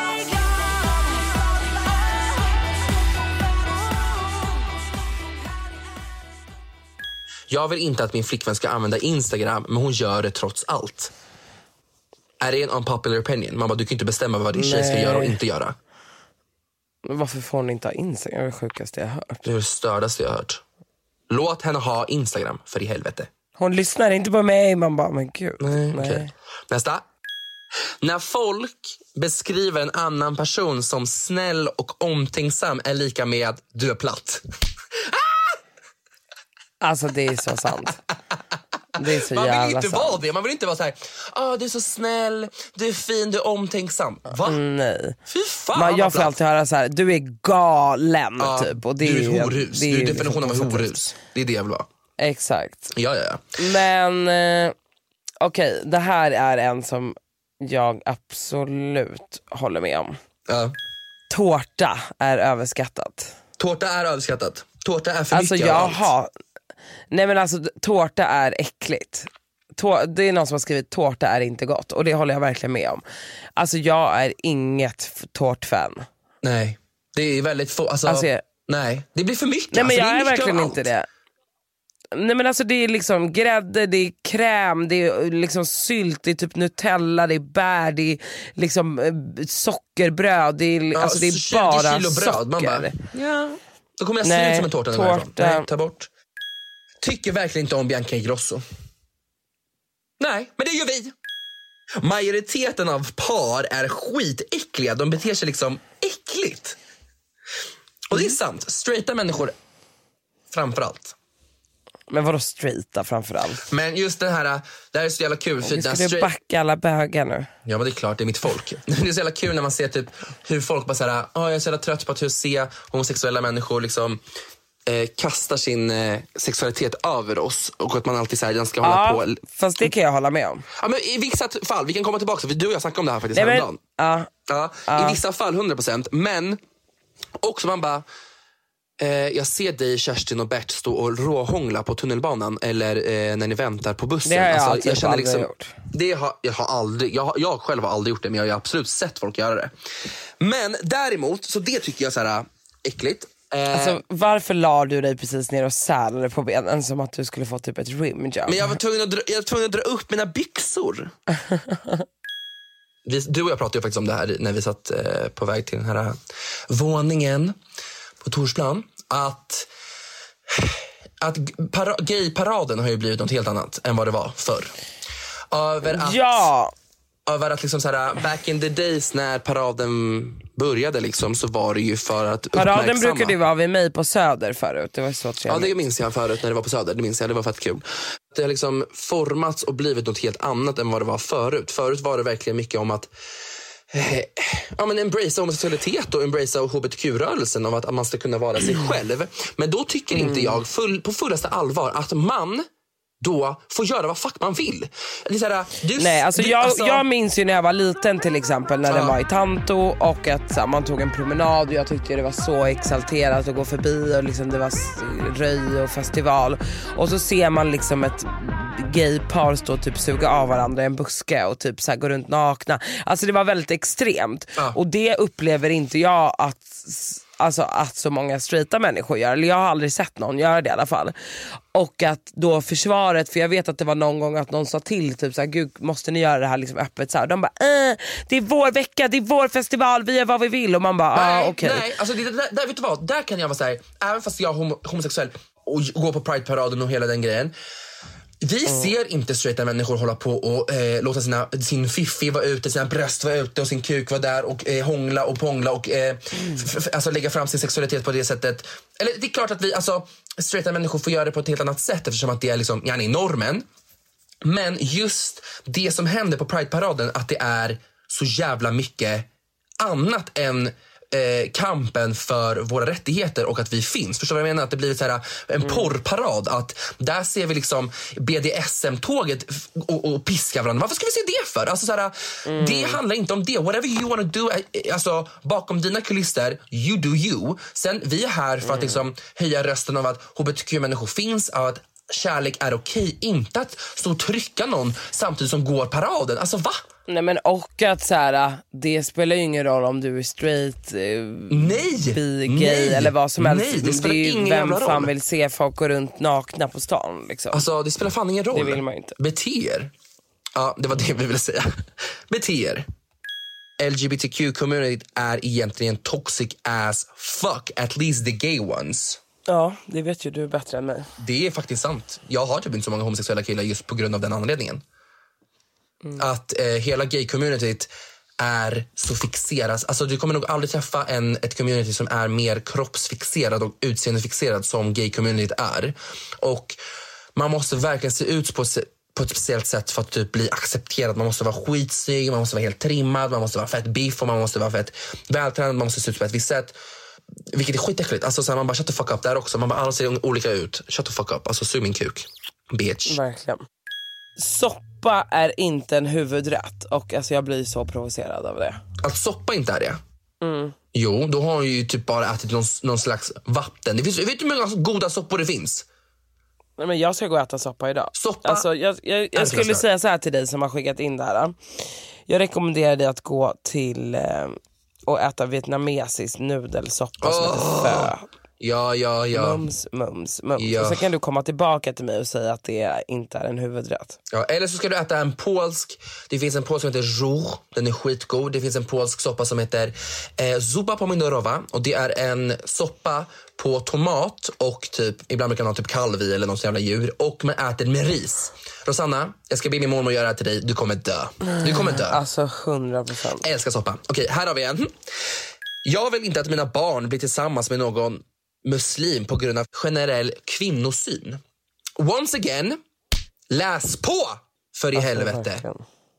Jag vill inte att min flickvän ska använda Instagram, men hon gör det trots allt. Är det en unpopular opinion? Man bara, du kan inte bestämma vad din tjej ska göra och inte göra. Men varför får hon inte ha Instagram? Det är det sjukaste jag har hört. Det är det stördaste jag har hört. Låt henne ha Instagram, för i helvete. Hon lyssnar inte på mig, man bara, men gud. Nej. Okay. Nästa. När folk beskriver en annan person som snäll och omtänksam är lika med du är platt. Alltså det är så sant. Det är så man jävla vill inte sant. vara det. Man vill inte vara så här, du är så snäll, du är fin, du är omtänksam. Va? Nej. Fy fan. Jag får alltid höra så här, du är galen typ. Och det du är är ett horhus. Du är definitionen av horhus. Det är det jag vill vara. Exakt. Ja. Men okej, det här är en som jag absolut håller med om. Ja. Tårta är överskattat. Tårta är överskattat. Tårta är för alltså, mycket av allt. Nej men alltså tårta är äckligt. Det är någon som har skrivit tårta är inte gott. Och det håller jag verkligen med om. Alltså jag är inget tårtfan. Nej, det är väldigt få. Nej, det blir för mycket. Nej men alltså, jag är verkligen inte det. Nej men alltså det är liksom grädde, det är kräm, det är liksom sylt, det är typ Nutella, det är bär, det är liksom sockerbröd, det är, alltså det är bara 20 kilo bröd, socker. Man bara, ja. Då kommer jag se ut som en tårta. Nej, ta bort. Tycker verkligen inte om Bianca Ingrosso. Nej, men det gör vi. Majoriteten av par är skitäckliga. De beter sig liksom äckligt. Och det är sant. Straighta människor framförallt. Men vadå straighta framförallt? Men just det här är så jävla kul. Vi skulle backa alla bögar nu. Ja men det är klart, det är mitt folk. Det är så jävla kul när man ser typ hur folk bara såhär, jag är så jävla trött på att se homosexuella människor liksom kastar sin sexualitet över oss. Och att man alltid säger den ska hålla på. Fast det kan jag hålla med om. Ja men i vissa fall, vi kan komma tillbaka, för du och jag snackade om det här faktiskt häromdagen. I vissa fall 100%. Men också man bara, jag ser dig, Kerstin och Bert stå och råhångla på tunnelbanan eller när ni väntar på bussen. Det har jag känner liksom, gjort. Jag själv har aldrig gjort det, men jag har absolut sett folk göra det. Men däremot, så det tycker jag så här äckligt. Alltså, varför la du dig precis ner och sälade på benen som att du skulle få typ ett rimjob? Men jag var tvungen att dra upp mina byxor. Du och jag pratade ju faktiskt om det här när vi satt på väg till den här våningen på Torsplan, att gayparaden har ju blivit något helt annat än vad det var förr. Över att liksom såhär, back in the days när paraden började liksom, så var det ju för att paraden brukade ju vara vid mig på Söder förut. Det var så trevligt. Ja, det minns jag förut när det var på Söder. Det minns jag, det var fett kul. Det har liksom formats och blivit något helt annat än vad det var förut. Förut var det verkligen mycket om att embracea homosexualitet och embracea hbtq-rörelsen, av att man ska kunna vara sig själv. Men då tycker inte jag på fullaste allvar att man då får göra vad fuck man vill. Det är så här, nej, alltså jag minns ju när jag var liten till exempel, när den var i Tanto och att så här, man tog en promenad och jag tyckte det var så exalterat att gå förbi och liksom det var röj och festival och så ser man liksom ett gaypar stå och typ suga av varandra i en buske och typ så här gå runt nakna. Alltså det var väldigt extremt och det upplever inte jag att så många straighta människor gör, eller jag har aldrig sett någon göra det i alla fall. Och att då försvaret, för jag vet att det var någon gång att någon sa till typ såhär, gud måste ni göra det här liksom öppet så här. De bara, det är vår vecka, det är vår festival, vi gör vad vi vill. Och man bara, okej. Nej, alltså där vet du vad, där kan jag vara såhär, även fast jag är homosexuell och går på Pride-paraden och hela den grejen. Vi ser inte straighta människor hålla på och låta sin fiffi vara ute, sina bröst vara ute och sin kuk vara där och hångla och pångla och alltså lägga fram sin sexualitet på det sättet. Eller det är klart att vi, alltså straighta människor får göra det på ett helt annat sätt eftersom att det är liksom normen. Men just det som händer på Pride-paraden, att det är så jävla mycket annat än kampen för våra rättigheter och att vi finns. Förstår du vad jag menar? Att det blir så här en porrparad, att där ser vi liksom BDSM-tåget och piska varandra. Varför ska vi se det för? Alltså så här, det handlar inte om det. Whatever you want to do, alltså bakom dina kulisser, you do you. Sen vi är här för att liksom höja rösten av att hbtq-människor finns, av att kärlek är okej, inte att stå och trycka någon samtidigt som går paraden. Alltså va? Nej, men och att så här, det spelar ju ingen roll om du är straight, bi, gay eller vad som helst. Nej, det spelar ingen vem roll. fan vill se folk gå runt nakna på stan liksom. Alltså det spelar fan ingen roll. Det vill man inte. Bete er. Ja, det var det vi ville säga. Bete er. LGBTQ-community är egentligen toxic as fuck. At least the gay ones. Ja, det vet ju du bättre än mig. Det är faktiskt sant. Jag har typ inte så många homosexuella killar just på grund av den anledningen. Att hela gay-communityt är så fixerat. Alltså du kommer nog aldrig träffa ett community som är mer kroppsfixerad och utseendefixerad som gay-communityt är. Och man måste verkligen se ut på ett speciellt sätt för att typ bli accepterad. Man måste vara skitsnygg, man måste vara helt trimmad, man måste vara fett biff och man måste vara fett vältränad, man måste se ut på ett visst sätt. Vilket är skitäckligt. Alltså så här, man bara shut the fuck up där också. Man bara, alla ser olika ut. Shut the fuck up. Alltså sug min kuk. Bitch. Verkligen. Soppa är inte en huvudrätt. Och alltså jag blir så provocerad av det. Att soppa inte är det? Jo, då har ju typ bara ätit någon slags vatten. Det finns, vet du hur många goda soppor det finns? Nej, men jag ska gå och äta soppa idag. Soppa? Alltså jag skulle säga så här till dig som har skickat in det här. Jag rekommenderar dig att gå till och äta vietnamesisk nudelsoppa som heter Pho. Ja. Mums. Ja. Och så kan du komma tillbaka till mig och säga att det inte är en huvudrätt. Ja, eller så ska du äta en polsk. Det finns en polsk som heter Żur. Den är skitgod. Det finns en polsk soppa som heter zupa pomidorowa. Och det är en soppa på tomat och typ, ibland brukar man ha typ kalv i eller något jävla djur. Och man äter med ris. Rosanna, jag ska be min mormor göra det här till dig. Du kommer dö. Du kommer dö. Alltså 100%. Älskar soppa. Okej, här har vi en. Jag vill inte att mina barn blir tillsammans med någon muslim på grund av generell kvinnosyn. Once again, läs på för i helvete. Verkligen.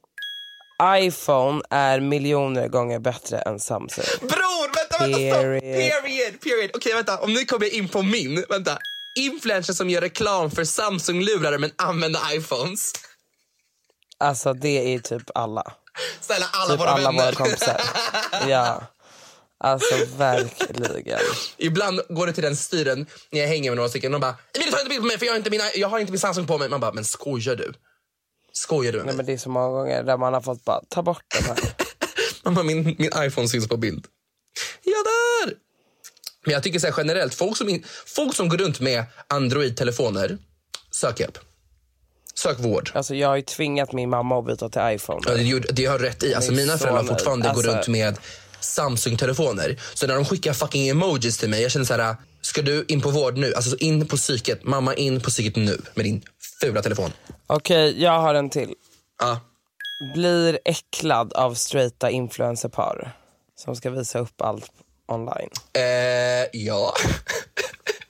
iPhone är miljoner gånger bättre än Samsung. Bror, vänta, period. Okej, vänta, om nu kommer jag in på influencers som gör reklam för Samsung-lurare men använder iPhones. Alltså det är typ alla. Snälla, alla typ våra alla vänner. Våra kompisar. Ja. Alltså verkligen. Ibland går det till den styren när jag hänger med några stycken. De bara, vill du ta en bild på mig för jag har inte min Samsung på mig. Man bara, men skojar du? Nej, men det är så många gånger där man har fått bara ta bort den här. Man bara, min iPhone syns på bild. Ja, där! Men jag tycker så här generellt, folk som går runt med Android-telefoner, sök hjälp. Sök vård. Alltså jag har ju tvingat min mamma att byta till iPhone. Ja, det har rätt i. Alltså mina föräldrar fortfarande går runt med Samsung-telefoner. Så när de skickar fucking emojis till mig, jag känner så här: ska du in på vård nu? Alltså in på psyket. Mamma, in på psyket nu med din fula telefon. Okej, jag har en till. Ja. Blir äcklad av straighta influencerpar som ska visa upp allt online. Ja.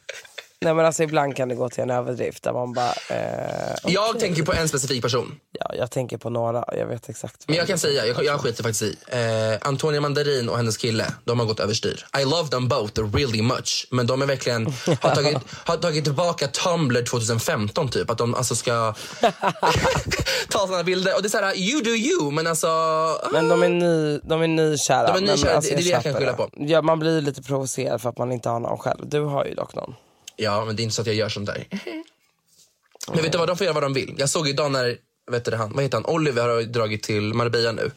Nej, men alltså ibland kan det gå till en överdrift där man bara... Jag tänker på en specifik person. Ja. Jag tänker på några, jag vet exakt. Men jag kan säga, jag skiter faktiskt i Antonia Mandarin och hennes kille, de har gått överstyr. I love them both really much. Men de är verkligen har tagit tillbaka Tumblr 2015 typ. Att de alltså ska ta sådana bilder. Och det är såhär, you do you. Men alltså men de är nykära. De är nykära, alltså, det är det jag kan skylla på. Ja, man blir lite provocerad för att man inte har någon själv. Du har ju dock någon. Ja, men det är inte så att jag gör sånt där. Men vet du vad, de får göra vad de vill. Jag såg idag när, vad heter han? Oliver har dragit till Marbella nu.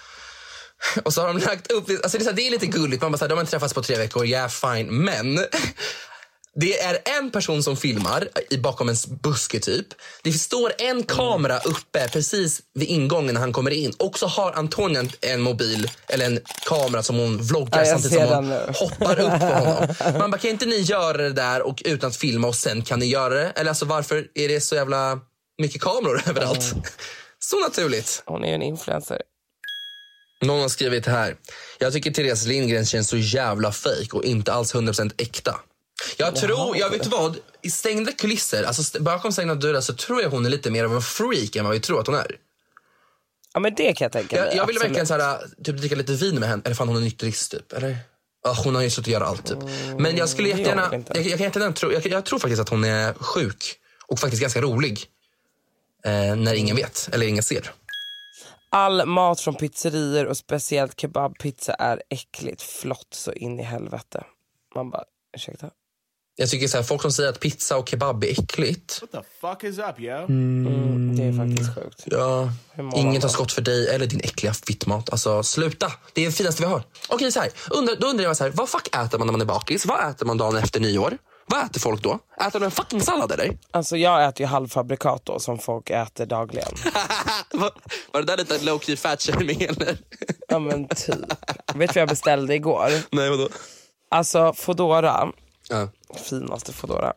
Och så har de lagt upp, alltså det är lite gulligt. Man bara säger, de har inte träffats på 3 veckor, yeah fine. Men det är en person som filmar bakom en buske typ. Det står en kamera uppe precis vid ingången när han kommer in. Och så har Antonia en mobil eller en kamera som hon vloggar samtidigt som hon hoppar upp på honom. Man bara, kan inte ni göra det där och utan att filma och sen kan ni göra det? Eller alltså varför är det så jävla mycket kameror överallt? Så naturligt. Hon är ju en influencer. Någon har skrivit här: jag tycker Therese Lindgren känns så jävla fake och inte alls 100% äkta. Jag vet vad, i stängda kulisser, alltså bakom stängda dörrar, så tror jag hon är lite mer av en freak än vad vi tror att hon är. Ja, men det kan jag tänka mig. Jag vill verkligen såhär, typ dricka lite vin med henne. Eller fan, hon är nykterist typ, eller? Ja, hon har ju suttit och göra allt typ. Men jag skulle jättegärna, jag tror faktiskt att hon är sjuk och faktiskt ganska rolig. När ingen vet, eller ingen ser. All mat från pizzerier och speciellt kebabpizza är äckligt, flott så in i helvete. Man bara, ursäkta. Jag tycker så här, folk som säger att pizza och kebab är äckligt. What the fuck is up, yo? Det är faktiskt sjukt. Ja, ingen tar skott för dig eller din äckliga fittmat. Alltså, sluta. Det är det finaste vi har. Okej, så här. Då undrar jag så här, vad fuck äter man när man är bakis? Vad äter man dagen efter nyår? Vad äter folk då? Äter de en fucking sallad eller? Alltså jag äter ju halvfabrikat då, som folk äter dagligen. Var det där lite low-key fat shaming eller? Ja men typ. Vet du vad jag beställde igår? Nej, vadå? Alltså Foodora. Ja. Finaste Foodora.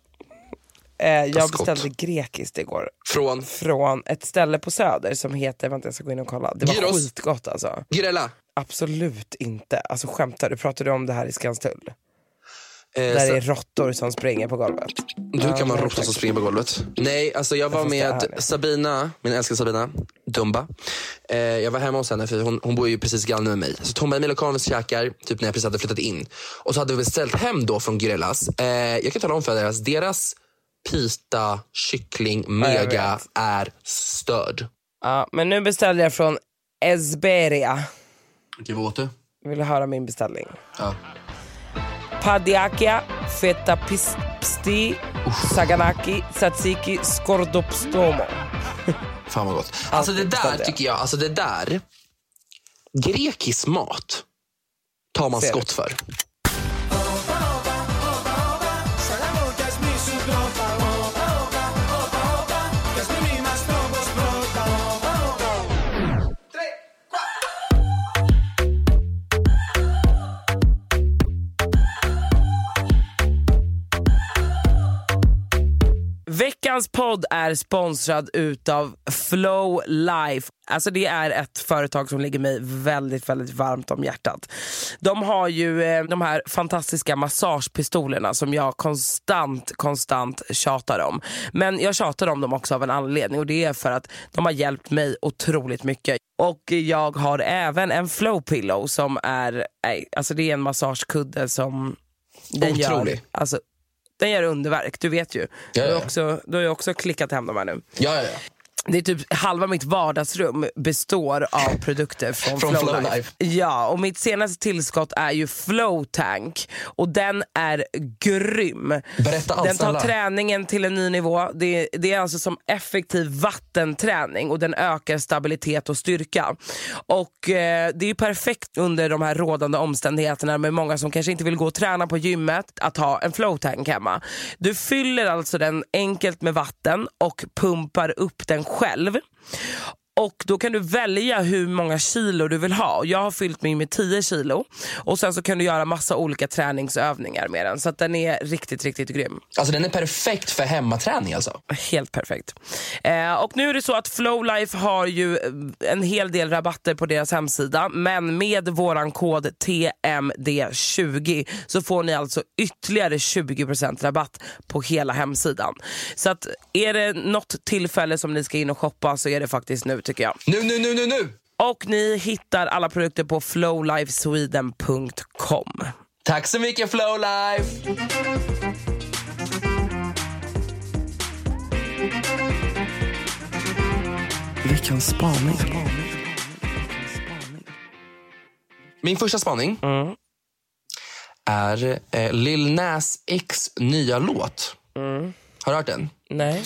Jag beställde grekiskt igår. Från ett ställe på Söder som heter, vänta jag ska gå in och kolla. Det var Gyros. skitgott alltså. Grella. Absolut inte. Alltså skämtar du? Pratade om det här i Skanstull? Där är råttor som springer på golvet. Du kan vara råttor som springer på golvet. Nej, alltså jag var med Sabina, min älskade Sabina Dumba. Jag var hemma hos henne för hon bor ju precis granne med mig. Så tog mig lokalens käkar typ när jag precis hade flyttat in. Och så hade vi beställt hem då från Grellas. Jag kan tala om för deras pita kyckling mega är störd. Ja, men nu beställde jag från Esberia. Okej, vad åt du? Vill du höra min beställning? Ja. Padiakia, feta pisti, saganaki, tzatziki, skordopstomo. Fan vad gott. Alltså det där tycker jag, alltså det där, grekisk mat tar man skott för. Veckans podd är sponsrad utav Flow Life. Alltså det är ett företag som ligger mig väldigt, väldigt varmt om hjärtat. De har ju de här fantastiska massagepistolerna som jag konstant tjatar om. Men jag tjatar om dem också av en anledning, och det är för att de har hjälpt mig otroligt mycket. Och jag har även en Flow Pillow som är, alltså det är en massagekudde som den gör, alltså den gör underverk, du vet ju. Ja. Du har ju också klickat hem de här nu. Ja. Det är typ halva mitt vardagsrum består av produkter från Flow Life. Ja, och mitt senaste tillskott är ju Flow Tank. Och den är grym. Berätta allt. Den tar träningen till en ny nivå. Det är alltså som effektiv vattenträning. Och den ökar stabilitet och styrka. Och det är ju perfekt under de här rådande omständigheterna med många som kanske inte vill gå och träna på gymmet, att ha en Flow Tank hemma. Du fyller alltså den enkelt med vatten och pumpar upp den själv. Och då kan du välja hur många kilo du vill ha. Jag har fyllt min med 10 kilo. Och sen så kan du göra massa olika träningsövningar med den. Så att den är riktigt, riktigt grym. Alltså den är perfekt för hemmaträning alltså. Helt perfekt. Och nu är det så att Flowlife har ju en hel del rabatter på deras hemsida. Men med våran kod TMD20 så får ni alltså ytterligare 20% rabatt på hela hemsidan. Så att är det något tillfälle som ni ska in och shoppa så är det faktiskt nu tycker jag. Nu! Och ni hittar alla produkter på flowlifesweden.com. Tack så mycket Flowlife! Vilken spaning. Min första spaning är Lil Nas X nya låt. Har du hört den? Nej.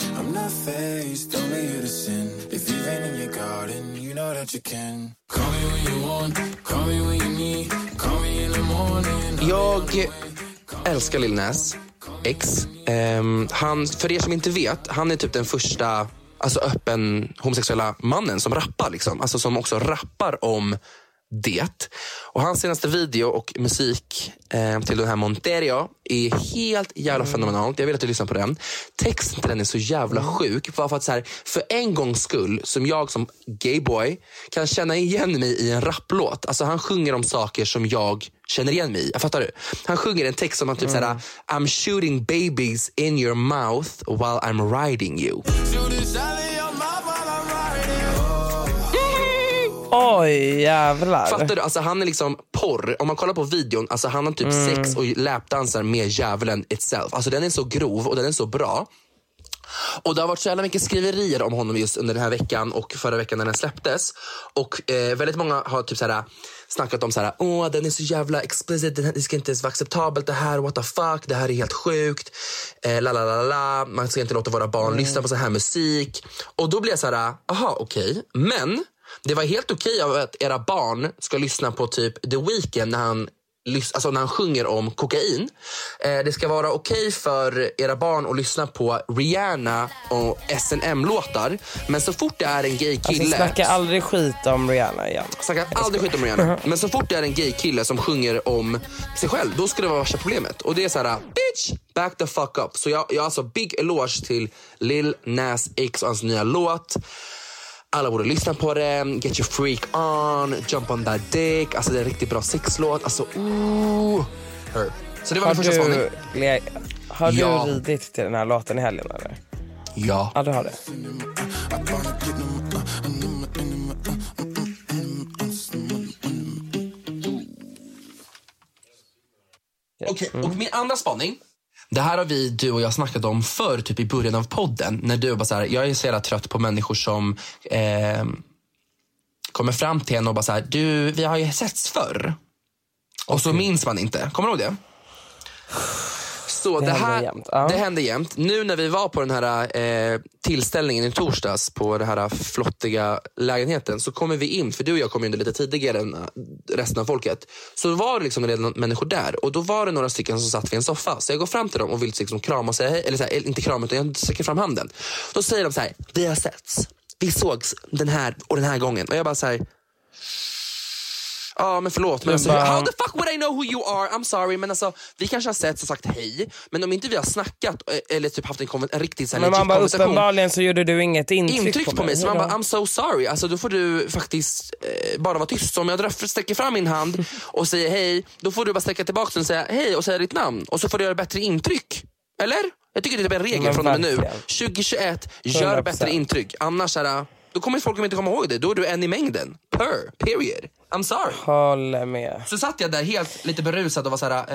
Jag älskar Lil Nas X. Han, för er som inte vet, han är typ den första öppen homosexuella mannen som rappar liksom. Alltså som också rappar om det. Och hans senaste video och musik till den här Monterio är helt jävla fenomenalt. Jag vill att du lyssnar på den. Texten till den är så jävla sjuk. Bara för att så här, för en gångs skull som jag som gayboy kan känna igen mig i en rapplåt. Alltså han sjunger om saker som jag känner igen mig i. Jag fattar du? Han sjunger en text som att typ såhär I'm shooting babies in your mouth while I'm riding you. Oj, jävlar. Fattar du? Alltså han är liksom porr. Om man kollar på videon, alltså han har typ sex och lapdansar med djävulen itself. Alltså den är så grov och den är så bra. Och det har varit så jävla mycket skriverier om honom just under den här veckan och förra veckan när den släpptes. Och väldigt många har typ såhär snackat om såhär, den är så jävla explicit, det ska inte ens vara acceptabelt det här, what the fuck, det här är helt sjukt, man ska inte låta våra barn lyssna på så här musik. Och då blir jag såhär, aha, okej. Men det var helt okej att era barn ska lyssna på typ The Weeknd när han sjunger om kokain. Det ska vara okej för era barn att lyssna på Rihanna och S&M-låtar. Men så fort det är en gay kille... Alltså snacka aldrig skit om Rihanna igen. Snacka aldrig skit om Rihanna. Men så fort det är en gay kille som sjunger om sig själv, då ska det vara värsta problemet. Och det är så här, bitch, back the fuck up. Så jag alltså big eloge till Lil Nas X och hans nya låt. Alla borde lyssna på den. Get your freak on. Jump on that dick. Alltså det är en riktigt bra sexlåt. Alltså, her. Så det var min första spaning. Har du ridit till den här låten i helgen eller? Ja. Ja, du har det. Okej, och min andra spaning. Det här har du och jag snackat om förr, typ i början av podden. När du bara så här, jag är så jävla trött på människor som kommer fram till en och bara så här, du, vi har ju setts förr. Och så minns man inte. Kommer du ihåg det? Så det hände jämt. Nu när vi var på den här tillställningen i torsdags på den här flottiga lägenheten, så kommer vi in, för du och jag kom in lite tidigare än resten av folket. Så var det liksom redan människor där, och då var det några stycken som satt vid en soffa. Så jag går fram till dem och vill liksom krama och säga hej, eller så här, inte krama utan jag sträcker fram handen. Då säger de så här, vi har setts, vi sågs den här gången. Och jag bara så här, men förlåt, men alltså, how the fuck would I know who you are? I'm sorry, men alltså, vi kanske har sett och sagt hej, men om inte vi har snackat eller typ haft en riktigt så här, men man bara, uppenbarligen så gjorde du inget intryck på mig. Så man bara, I'm so sorry, alltså då får du faktiskt bara vara tyst. Så om jag sträcker fram min hand och säger hej, då får du bara sträcka tillbaka och säga hej och säga ditt namn, och så får du göra bättre intryck. Eller? Jag tycker det är en regel från och med nu 2021, gör 100%. Bättre intryck. Annars då kommer folk inte komma ihåg det. Då är du en i mängden. Period. I'm sorry. Håller med. Så satt jag där helt lite berusad och var såhär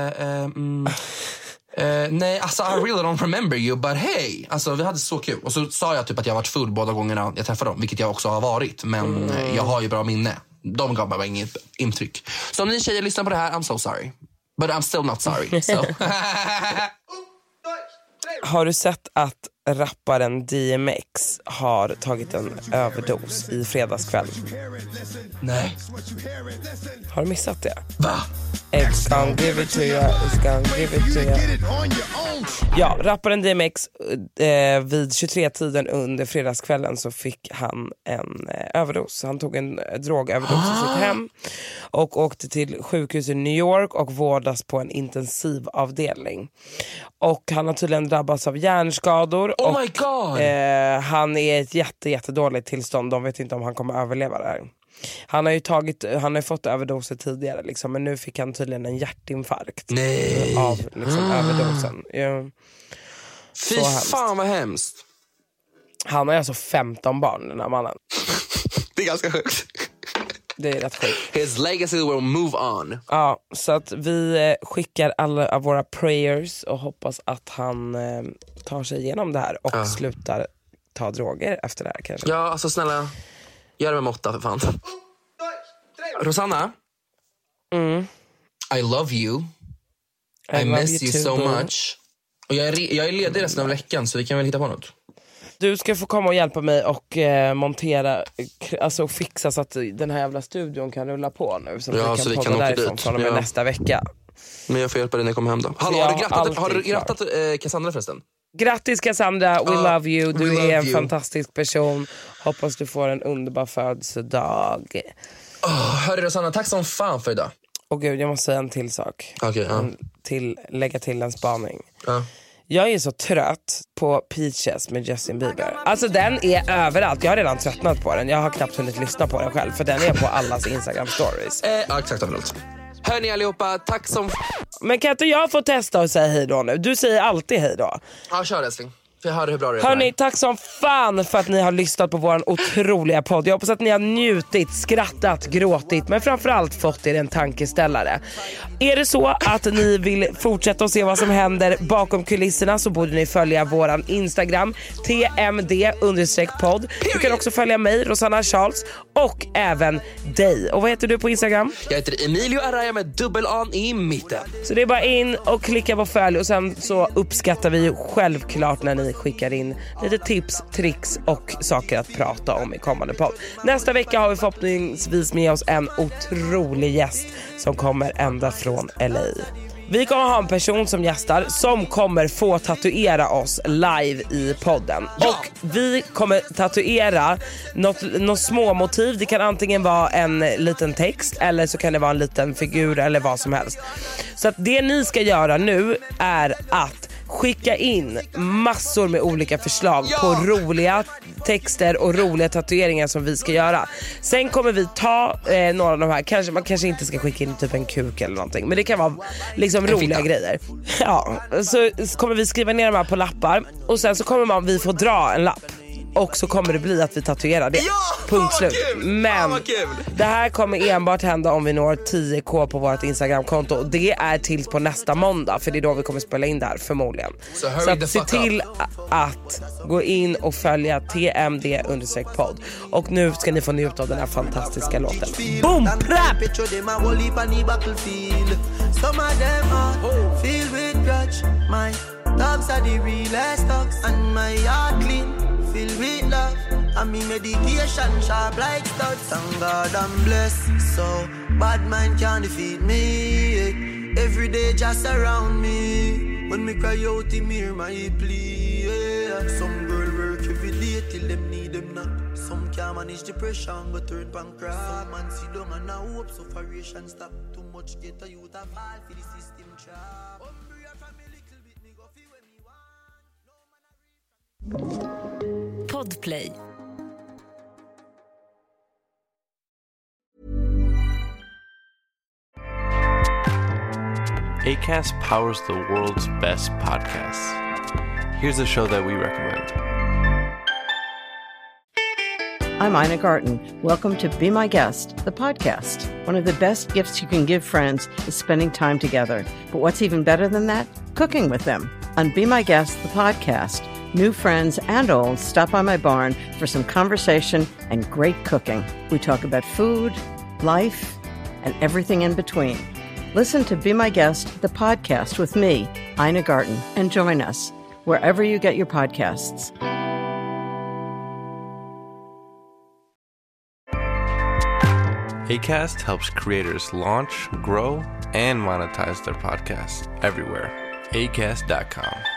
nej, alltså I really don't remember you, but hey. Alltså vi hade så kul. Och så sa jag typ att jag varit full båda gångerna jag träffade dem, vilket jag också har varit. Men jag har ju bra minne. De gav bara inget intryck. Så om ni tjejer lyssnar på det här, I'm so sorry. But I'm still not sorry. So. Har du sett att rapparen DMX har tagit en överdos i fredagskväll. Nej. Har du missat det? Va? It's gonna give it to you, it's gonna give it to you. Ja, rapparen DMX vid 23-tiden under fredagskvällen så fick han en överdos. Han tog en drogöverdos i sitt hem och åkte till sjukhus i New York och vårdas på en intensivavdelning. Och han har tydligen drabbats av hjärnskador. Oh my god! Han är i ett jättedåligt tillstånd. De vet inte om han kommer överleva det här. Han har ju fått överdoser tidigare liksom, men nu fick han tydligen en hjärtinfarkt. Nej. Av liksom överdosen. Fy fan vad hemskt. Han har alltså 15 barn, den här mannen. Det är ganska sjukt. Det är rätt sjukt. His legacy will move on. Ja, så att vi skickar alla av våra prayers och hoppas att han tar sig igenom det här och slutar ta droger efter det här kanske. Ja, alltså snälla, gör det med måtta för fan. Rosanna? I love you. I miss you so much. Och jag är ledig resten av veckan, så vi kan väl hitta på något. Du ska få komma och hjälpa mig och montera, alltså fixa så att den här jävla studion kan rulla på nu. Så att vi kan åka därifrån från och med nästa vecka. Men jag får hjälpa dig när jag kommer hem då. Hallå, har du grattat Cassandra förresten? Grattis Cassandra, we love you. Du är en fantastisk person. Hoppas du får en underbar födelsedag. Hörru Rosanna, tack som fan för idag. Och gud, jag måste säga en till sak. Lägga till en spaning. Jag är så trött på Peaches med Justin Bieber. Alltså den är överallt. Jag har redan tröttnat på den. Jag har knappt hunnit lyssna på den själv. För den är på allas Instagram stories. Ja, exakt överallt. Hörni allihopa, tack som... Men kan inte jag få testa och säga hej då nu? Du säger alltid hej då. Ja, kör älskling. För jag hörde hur bra det är. Hörni, tack som fan för att ni har lyssnat på våran otroliga podd. Jag hoppas att ni har njutit, skrattat, gråtit, men framförallt fått er en tankeställare. Är det så att ni vill fortsätta att se vad som händer bakom kulisserna, så borde ni följa våran Instagram tmd_podd. Du kan också följa mig, Rosanna Charles, och även dig. Och vad heter du på Instagram? Jag heter Emilio Araya med dubbel-an i mitten. Så det är bara in och klicka på följ, och sen så uppskattar vi självklart när ni skickar in lite tips, tricks och saker att prata om i kommande podd. Nästa vecka har vi förhoppningsvis med oss en otrolig gäst som kommer ända från LA. Vi kommer ha en person som gästar som kommer få tatuera oss live i podden. Ja! Och vi kommer tatuera något små motiv. Det kan antingen vara en liten text eller så kan det vara en liten figur eller vad som helst. Så att det ni ska göra nu är att skicka in massor med olika förslag på roliga texter och roliga tatueringar som vi ska göra. Sen kommer vi ta några av de här, man kanske inte ska skicka in typ en kuk eller någonting, men det kan vara liksom roliga grejer. Ja, så kommer vi skriva ner de här på lappar och sen så kommer vi få dra en lapp. Och så kommer det bli att vi tatuerar det. Punkt slut. Men det här kommer enbart hända om vi når 10k på vårt Instagramkonto. Och det är tills på nästa måndag. För det är då vi kommer spela in där förmodligen. Så att se till att gå in och följa tmd_podd. Och nu ska ni få njuta av den här fantastiska låten. Boom! Prap! Dogs are the realest dogs, and my heart clean, filled with love. And me medication sharp like studs. Thank God I'm blessed, so bad mind can't defeat me. Every day just around me. When me cry out in me, my plea. Some girl work every day till them need them not. Some can't manage depression but turn bankrupt. Some man sit down and now hope sufferation stop. Too much get a youth a fall for the system trap. Podplay. Acast powers the world's best podcasts. Here's a show that we recommend. I'm Ina Garten. Welcome to Be My Guest, the podcast. One of the best gifts you can give friends is spending time together. But what's even better than that? Cooking with them. On Be My Guest, the podcast, new friends and old stop by my barn for some conversation and great cooking. We talk about food, life, and everything in between. Listen to Be My Guest, the podcast with me, Ina Garten, and join us. wherever you get your podcasts. Acast helps creators launch, grow, and monetize their podcasts everywhere. Acast.com.